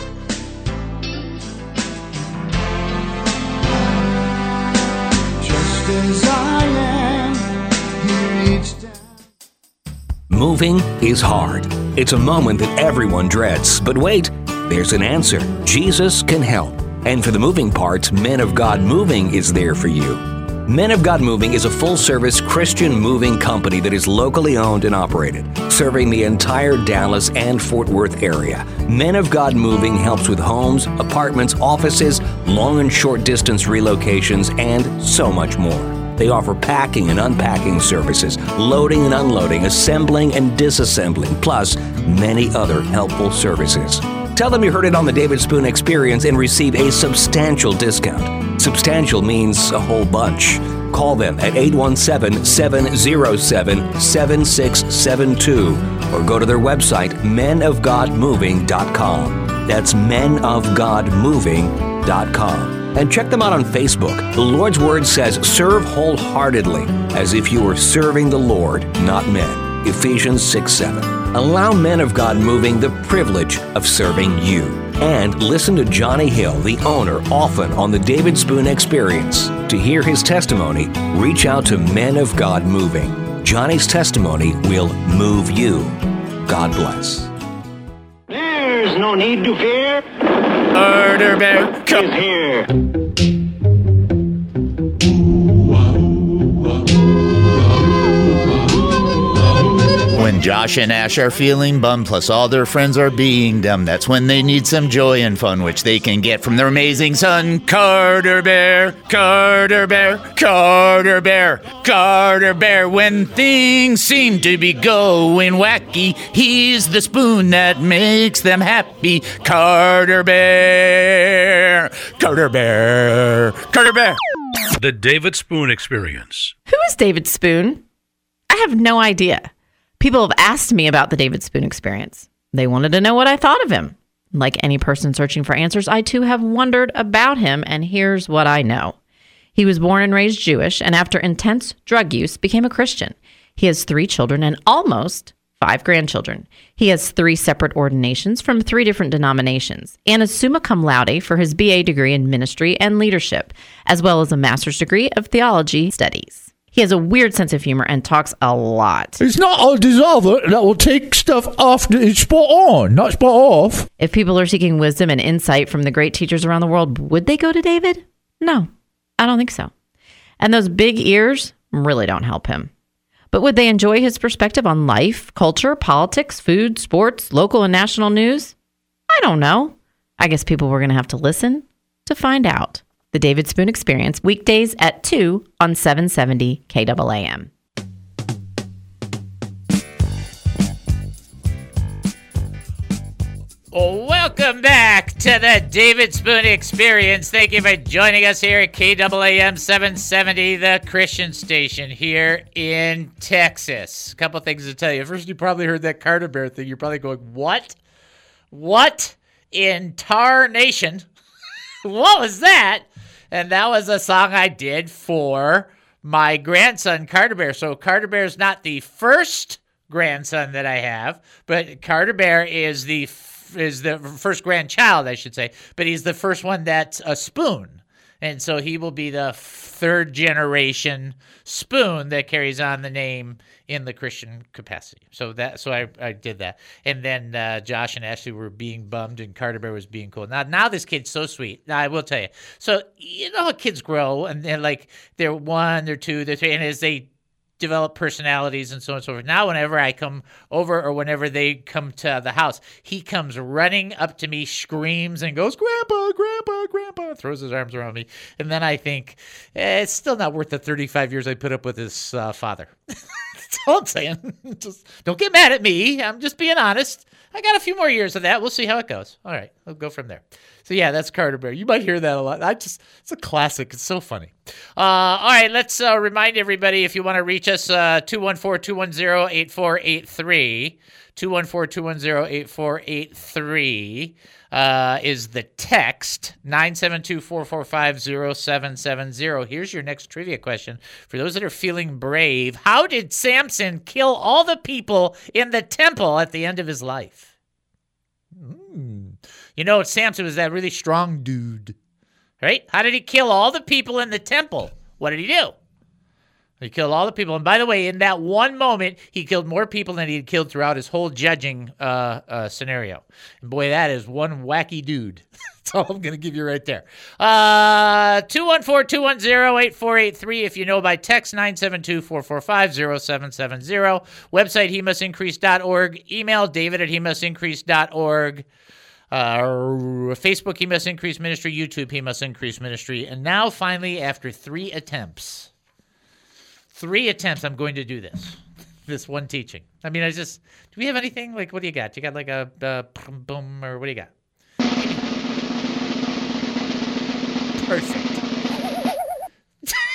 Moving is hard. It's a moment that everyone dreads. But wait, there's an answer. Jesus can help. And for the moving parts, Men of God Moving is there for you. Men of God Moving is a full-service Christian moving company that is locally owned and operated, serving the entire Dallas and Fort Worth area. Men of God Moving helps with homes, apartments, offices, long and short distance relocations, and so much more. They offer packing and unpacking services, loading and unloading, assembling and disassembling, plus many other helpful services. Tell them you heard it on the David Spoon Experience and receive a substantial discount. Substantial means a whole bunch. Call them at 817-707-7672 or go to their website, menofgodmoving.com. That's menofgodmoving.com. And check them out on Facebook. The Lord's Word says, serve wholeheartedly, as if you were serving the Lord, not men. Ephesians 6:7. Allow Men of God Moving the privilege of serving you. And listen to Johnny Hill, the owner, often on the David Spoon Experience. To hear his testimony, reach out to Men of God Moving. Johnny's testimony will move you. God bless. There's no need to fear. Murder Bear is here. When Josh and Ash are feeling bummed, plus all their friends are being dumb, that's when they need some joy and fun, which they can get from their amazing son, Carter Bear, Carter Bear, Carter Bear, Carter Bear. When things seem to be going wacky, he's the spoon that makes them happy. Carter Bear, Carter Bear, Carter Bear. The David Spoon Experience. Who is David Spoon? I have no idea. People have asked me about the David Spoon Experience. They wanted to know what I thought of him. Like any person searching for answers, I too have wondered about him, and here's what I know. He was born and raised Jewish, and after intense drug use, became a Christian. He has 3 children and almost 5 grandchildren. He has 3 separate ordinations from 3 different denominations, and is summa cum laude for his BA degree in ministry and leadership, as well as a master's degree of theology studies. He has a weird sense of humor and talks a lot. It's not a dissolver that will take stuff after it's spot on, not spot off. If people are seeking wisdom and insight from the great teachers around the world, would they go to David? No, I don't think so. And those big ears really don't help him. But would they enjoy his perspective on life, culture, politics, food, sports, local and national news? I don't know. I guess people were going to have to listen to find out. The David Spoon Experience, weekdays at 2 on 770 KAAM. Welcome back to the David Spoon Experience. Thank you for joining us here at KAAM 770, the Christian station here in Texas. A couple things to tell you. First, you probably heard that Carter Bear thing. You're probably going, what? What in tarnation? What was that? And that was a song I did for my grandson, Carter Bear. So Carter Bear is not the first grandson that I have, but Carter Bear is the first grandchild, I should say. But he's the first one that's a spoon. And so he will be the 3rd generation spoon that carries on the name in the Christian capacity. So I did that. And then Josh and Ashley were being bummed and Carter Bear was being cool. Now this kid's so sweet. Now, I will tell you. So you know how kids grow and they're 1, they're 2, they're 3, and as they develop personalities and so on and so forth. Now, whenever I come over or whenever they come to the house, he comes running up to me, screams, and goes, "Grandpa, Grandpa, Grandpa," throws his arms around me. And then I think, it's still not worth the 35 years I put up with his father. That's all I'm saying. Just don't get mad at me. I'm just being honest. I got a few more years of that. We'll see how it goes. All right, we'll go from there. So yeah, that's Carter Bear. You might hear that a lot. It's a classic. It's so funny. All right, let's remind everybody, if you want to reach us, 214-210-8483. 214-210-8483 is the text. 972-445-0770. Here's your next trivia question. For those that are feeling brave, how did Samson kill all the people in the temple at the end of his life? You know, Samson was that really strong dude, right? How did he kill all the people in the temple? What did he do? He killed all the people. And by the way, in that one moment, he killed more people than he had killed throughout his whole judging scenario. And boy, that is one wacky dude. That's all I'm going to give you right there. 214-210-8483 if you know by text, 972-445-0770. Website, hemustincrease.org. Email, david@hemustincrease.org. Facebook, He Must Increase Ministry. YouTube, He Must Increase Ministry. And now, finally, after 3 attempts, I'm going to do this one teaching. I mean, do we have anything? Like, what do you got? You got like a boom, or what do you got? Perfect. What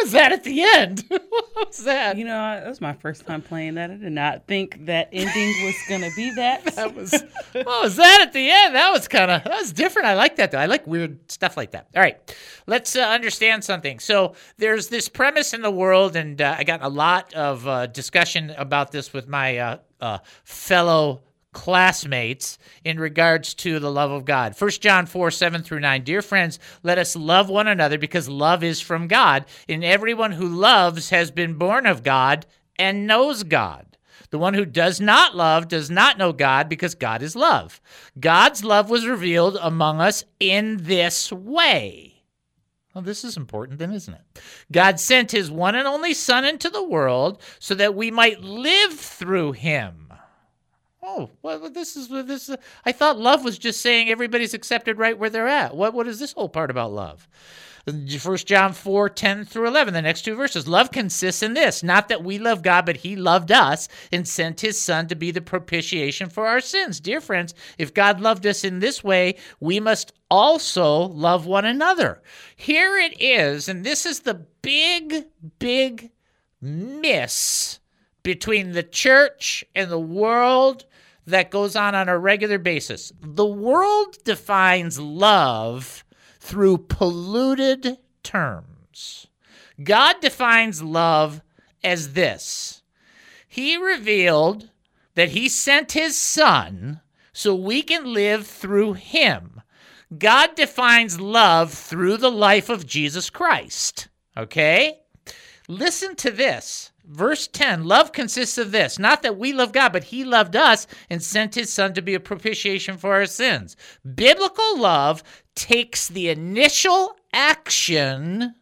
was that at the end? What was that? You know, that was my first time playing that. I did not think that ending was going to be that. What was that at the end? That was different. I like that, though. I like weird stuff like that. All right, let's understand something. So there's this premise in the world, and I got a lot of discussion about this with my fellow classmates in regards to the love of God. 1 John 4:7-9. Dear friends, let us love one another because love is from God, and everyone who loves has been born of God and knows God. The one who does not love does not know God because God is love. God's love was revealed among us in this way. Well, this is important then, isn't it? God sent his one and only Son into the world so that we might live through him. Oh, well, this is. I thought love was just saying everybody's accepted right where they're at. What is this whole part about love? 1 John 4:10-11, the next two verses. Love consists in this, not that we love God, but he loved us and sent his Son to be the propitiation for our sins. Dear friends, if God loved us in this way, we must also love one another. Here it is, and this is the big, big miss between the church and the world that goes on a regular basis. The world defines love through polluted terms. God defines love as this. He revealed that he sent his Son so we can live through him. God defines love through the life of Jesus Christ. Okay? Listen to this. Verse 10, love consists of this, not that we love God, but he loved us and sent his Son to be a propitiation for our sins. Biblical love takes the initial action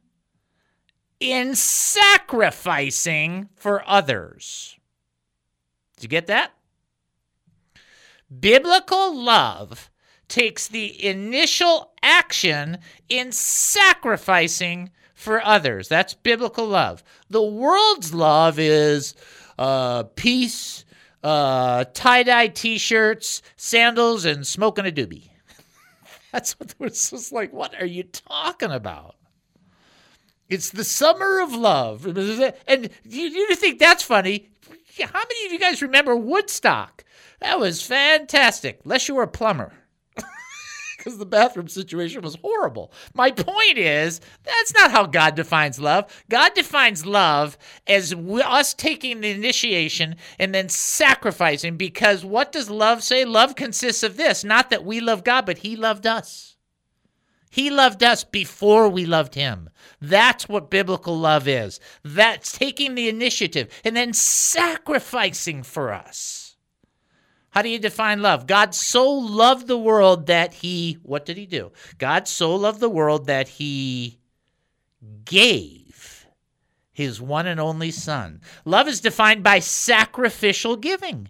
in sacrificing for others. Did you get that? Biblical love takes the initial action in sacrificing for others. That's biblical love. The world's love is peace, tie-dye T-shirts, sandals, and smoking a doobie. That's what it's just like. What are you talking about? It's the summer of love. And you think that's funny? How many of you guys remember Woodstock? That was fantastic, unless you were a plumber. Because the bathroom situation was horrible. My point is, that's not how God defines love. God defines love as us taking the initiation and then sacrificing, because what does love say? Love consists of this, not that we love God, but he loved us. He loved us before we loved him. That's what biblical love is. That's taking the initiative and then sacrificing for us. How do you define love? God so loved the world that what did he do? God so loved the world that he gave his one and only Son. Love is defined by sacrificial giving.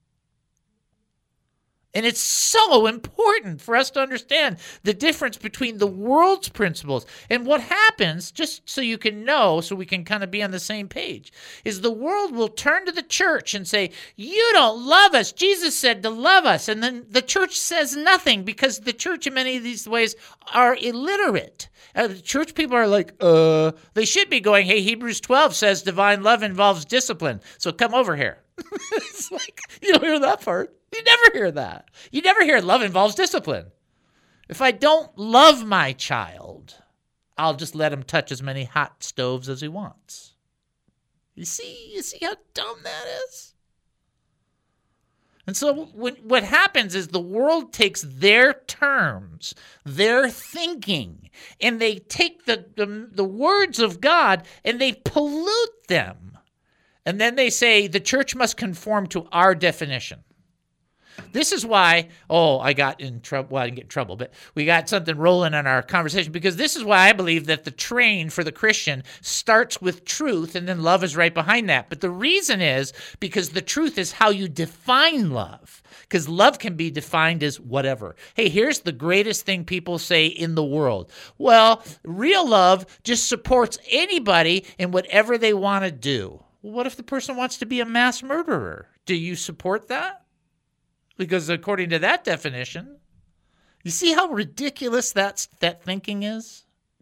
And it's so important for us to understand the difference between the world's principles and what happens, just so you can know, so we can kind of be on the same page, is the world will turn to the church and say, you don't love us. Jesus said to love us. And then the church says nothing, because the church in many of these ways are illiterate. The church people are like, they should be going, hey, Hebrews 12 says divine love involves discipline, so come over here. It's like, you don't hear that part. You never hear that. You never hear love involves discipline. If I don't love my child, I'll just let him touch as many hot stoves as he wants. You see how dumb that is? And so what happens is the world takes their terms, their thinking, and they take the words of God and they pollute them. And then they say the church must conform to our definition. This is why, I got in trouble. Well, I didn't get in trouble, but we got something rolling in our conversation, because this is why I believe that the train for the Christian starts with truth and then love is right behind that. But the reason is because the truth is how you define love, because love can be defined as whatever. Hey, here's the greatest thing people say in the world. Well, real love just supports anybody in whatever they want to do. Well, what if the person wants to be a mass murderer? Do you support that? Because according to that definition, you see how ridiculous that thinking is?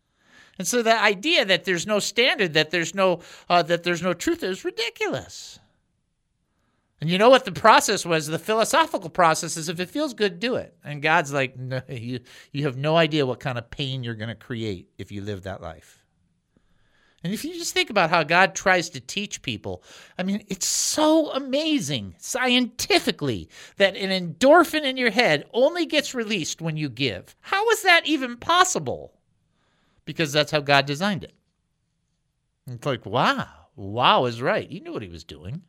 And so the idea that there's no standard, that there's no truth is ridiculous. And you know what the process was? The philosophical process is if it feels good, do it. And God's like, no, you have no idea what kind of pain you're going to create if you live that life. And if you just think about how God tries to teach people, I mean, it's so amazing scientifically that an endorphin in your head only gets released when you give. How is that even possible? Because that's how God designed it. It's like, wow is right. He knew what he was doing.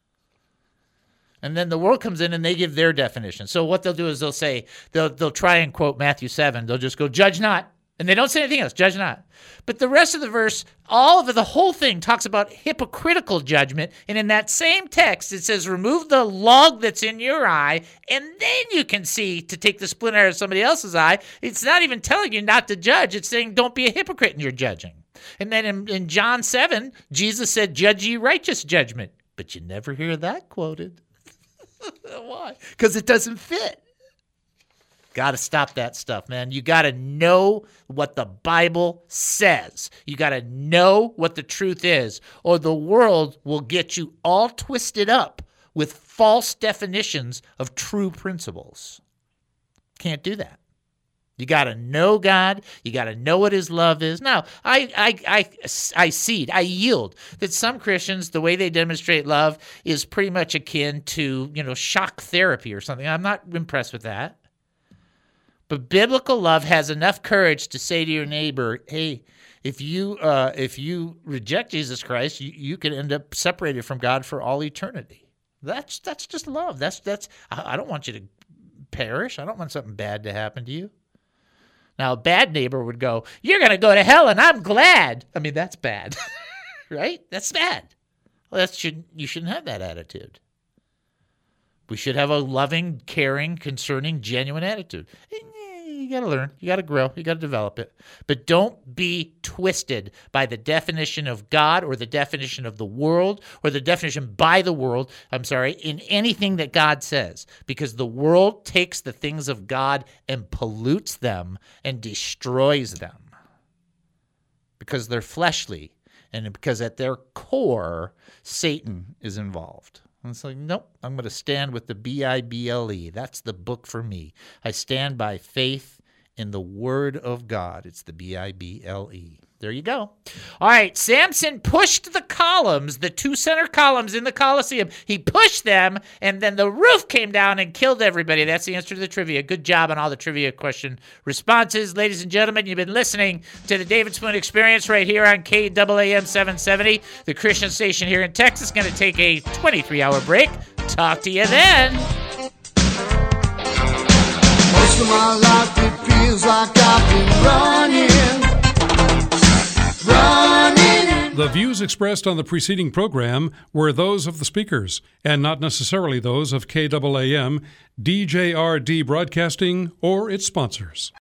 And then the world comes in and they give their definition. So what they'll do is they'll try and quote Matthew 7. They'll just go, judge not. And they don't say anything else, judge not. But the rest of the verse, the whole thing talks about hypocritical judgment. And in that same text, it says, remove the log that's in your eye, and then you can see to take the splinter out of somebody else's eye. It's not even telling you not to judge. It's saying don't be a hypocrite in your judging. And then in John 7, Jesus said, judge ye righteous judgment. But you never hear that quoted. Why? Because it doesn't fit. Got to stop that stuff, man. You got to know what the Bible says. You got to know what the truth is, or the world will get you all twisted up with false definitions of true principles. Can't do that. You got to know God. You got to know what his love is. Now, I yield that some Christians, the way they demonstrate love is pretty much akin to, shock therapy or something. I'm not impressed with that. But biblical love has enough courage to say to your neighbor, hey, if you reject Jesus Christ, you can end up separated from God for all eternity. That's just love. I don't want you to perish. I don't want something bad to happen to you. Now, a bad neighbor would go, you're going to go to hell, and I'm glad. I mean, that's bad, right? That's bad. Well, you shouldn't have that attitude. We should have a loving, caring, concerning, genuine attitude. You got to learn. You got to grow. You got to develop it. But don't be twisted by the definition of God or the definition of the world or the definition by the world, in anything that God says. Because the world takes the things of God and pollutes them and destroys them. Because they're fleshly and because at their core, Satan is involved. And it's like, nope, I'm going to stand with the Bible. That's the book for me. I stand by faith in the Word of God. It's the Bible. There you go. All right, Samson pushed the columns, the two center columns in the Colosseum. He pushed them, and then the roof came down and killed everybody. That's the answer to the trivia. Good job on all the trivia question responses. Ladies and gentlemen, you've been listening to the David Spoon Experience right here on KAAM 770, the Christian station here in Texas. Going to take a 23-hour break. Talk to you then. Most of my life it feels like I've been running. The views expressed on the preceding program were those of the speakers and not necessarily those of KAAM, DJRD Broadcasting, or its sponsors.